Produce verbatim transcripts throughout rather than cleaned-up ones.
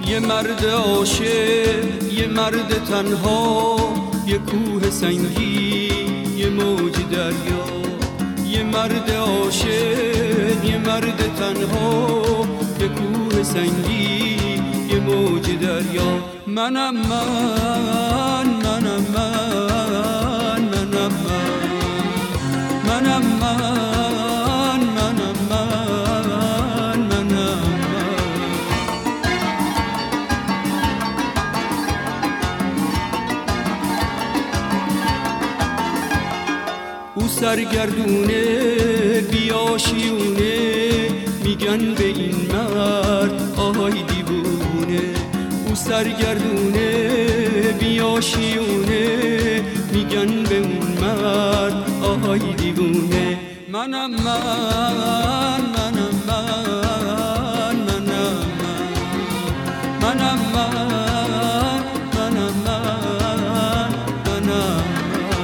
یه مرد عاشق، یه مرد تنها، یه کوه سنگی، یه موج دریا. یه مرد عاشق، یه مرد تنها، یه کوه سنگی، یه موج دریا. منم من، منم من، منم من، منم من، منم من، منم من. او سرگردونه بیاشیونه، میگن به این مرد آهای دیوونه. او سرگردونه بیاشیونه، میگن به اون مرد آهای دیوونه. منم من، منم من، منم من، منم من، منم من، منم من.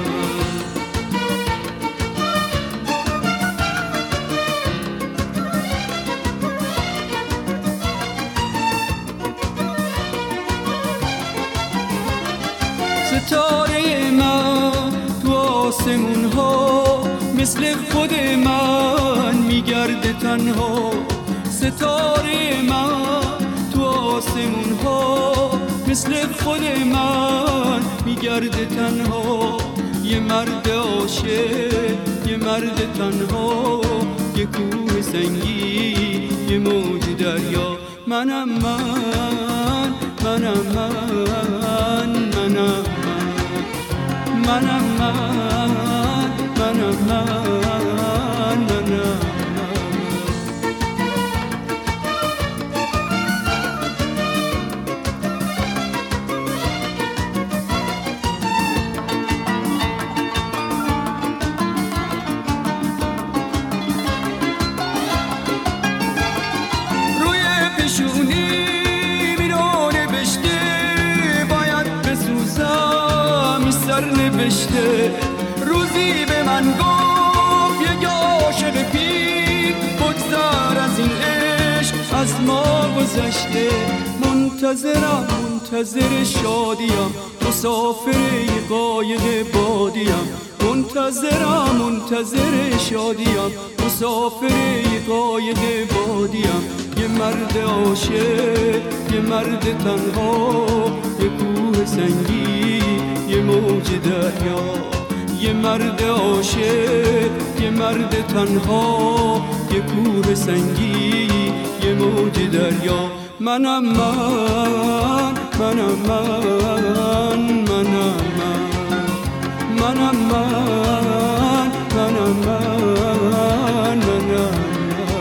ستاره من تو آسمون ها، مثل خود من میگرده تنها. ستاره من تو آسمون ها، مثل خود من میگرده تنها. یه مرد عاشق، یه مرد تنها، یه کوه سنگی، یه موج دریا. منم من، منم من، منم منم من، منم من، منم روی پیشونی میرو نوشته، باید بسوزم سر نوشته. روزی به من گفت یک عاشق پیر، بگذر از این عشق از ما گذشته. منتظرم، منتظر شادیم، مسافر یه قایق بادیم. منتظرم، منتظر شادیم، مسافر یه قایق بادیم. یه مرد عاشق، یه مرد تنها، یه کوه سنگی، یه موج دریا. یه مرد عاشق، یه مرد تنها، یه کوه سنگی، یه موج دریا. منم من، منم من، منم من، منم من، منم من، منم من.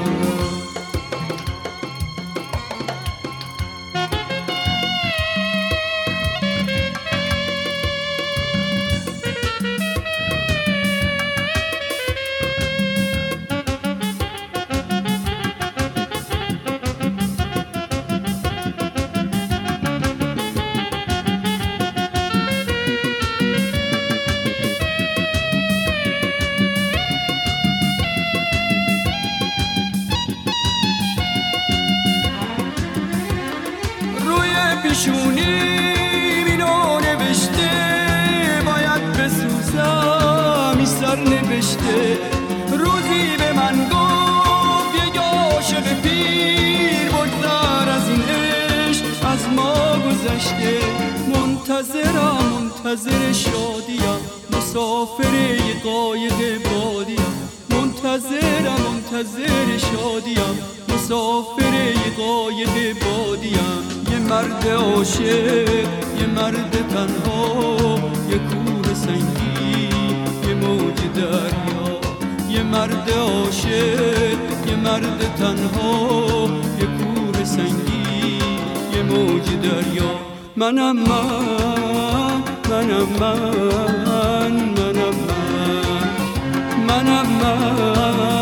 پیشونی اینو نوشته، باید بسوزم این سر نوشته. روزی به من گفت یک عاشق پیر، بگذر از این عشق از ما گذشته. منتظرم، منتظر شادیم، مسافر یه قایق بادیم. منتظرم، منتظر شادیم، مسافر یه قایق بادیم. یه مرد عاشق، یه مرد تنها، یه کوه سنگی، یه موج دریا. یه مرد عاشق، یه مرد تنها، یه کوه سنگی، یه موج دریا. منم من، منم من، منم من، منم من.